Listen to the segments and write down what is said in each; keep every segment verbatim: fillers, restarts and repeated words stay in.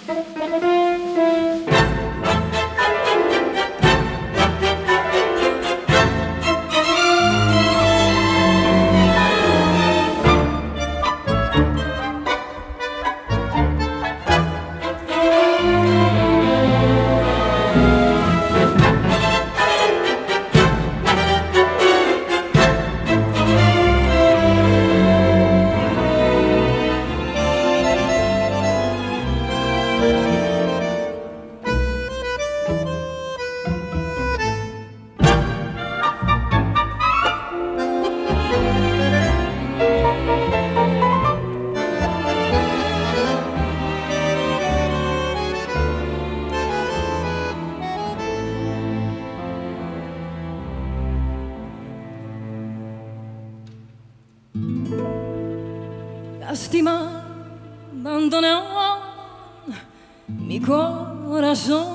Lástima, abandonó mi corazón.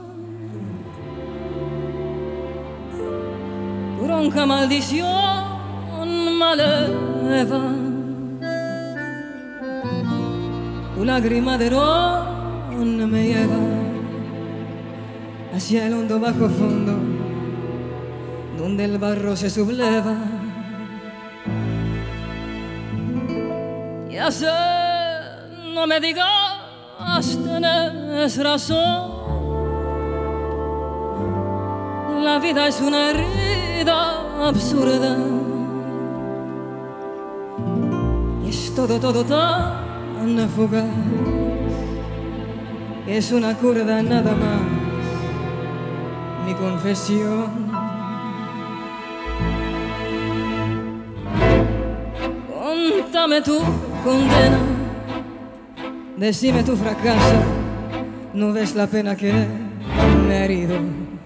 Bronca maldición maleva, tu lágrima de ron me lleva hacia el hondo bajo fondo, donde el barro se subleva. Ya sé, no me digas, tenés razón. La vida es una herida absurda y es todo, todo tan fugaz. Es una curda nada más, mi confesión. Contame tu condena, decime tu fracaso, no ves la pena que me he herido.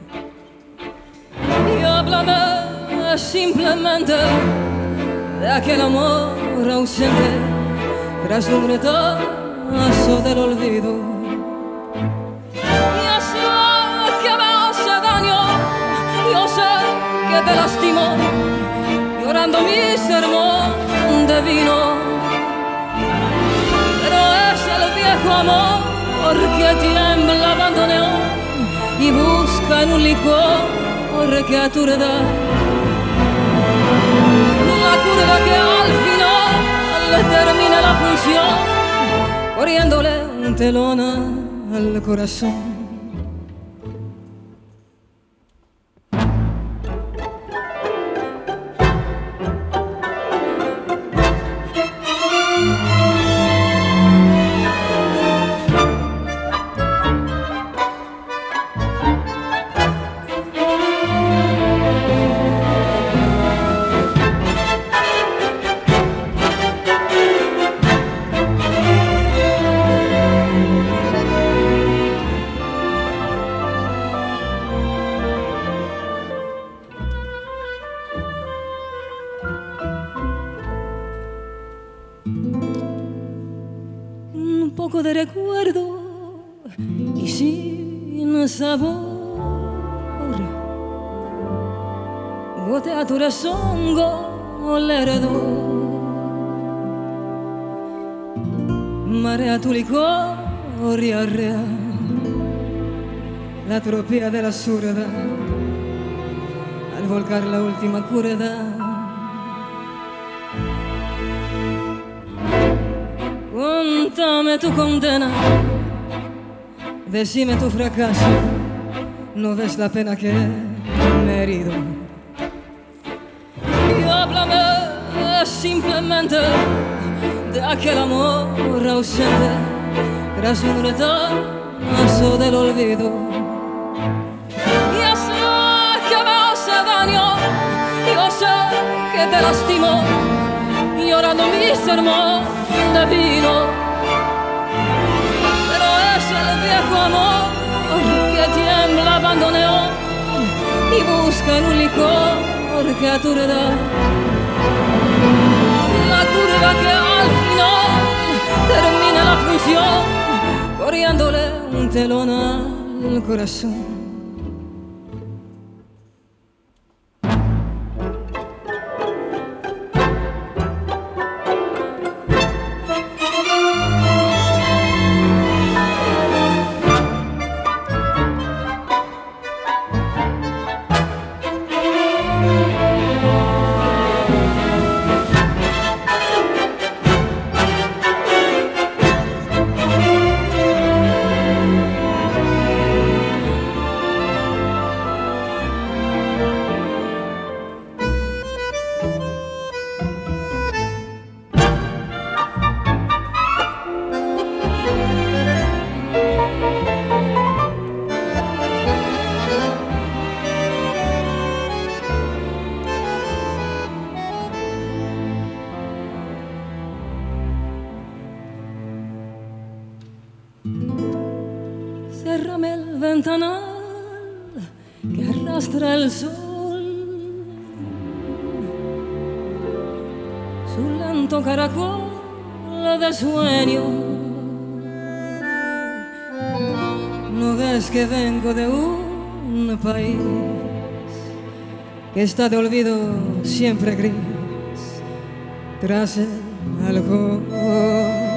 Y háblame simplemente de aquel amor ausente tras un retazo del olvido. Ya sé que me hace daño, yo sé que te lastimó, llorando mi sermón de vino. Pero es el viejo amor que tiembla abandoneón y busca en un licor que aturda. La curva que al final le termina la función, corriéndole un telón al corazón. Un poco de recuerdo y sin sabor, gotea tu rezongo lerdo, marea tu licor y arrea la tropía de la zurda al volcar la última curda. Contame tu condena, decime tu fracaso, no ves la pena que me he herido. Y háblame simplemente de aquel amor ausente tras un retazo del olvido. Ya sé que me hace daño, yo sé que te lastimó, llorando mi sermón de vino. Pero es el viejo amor que tiembla abandoneón y busca en un licor que aturda. La curva que al final termina la función, corriéndole un telón al corazón. Cérrame el ventanal que arrastra el sol, su lento caracol de sueño. ¿No ves que vengo de un país que está de olvido siempre gris tras el alcohol?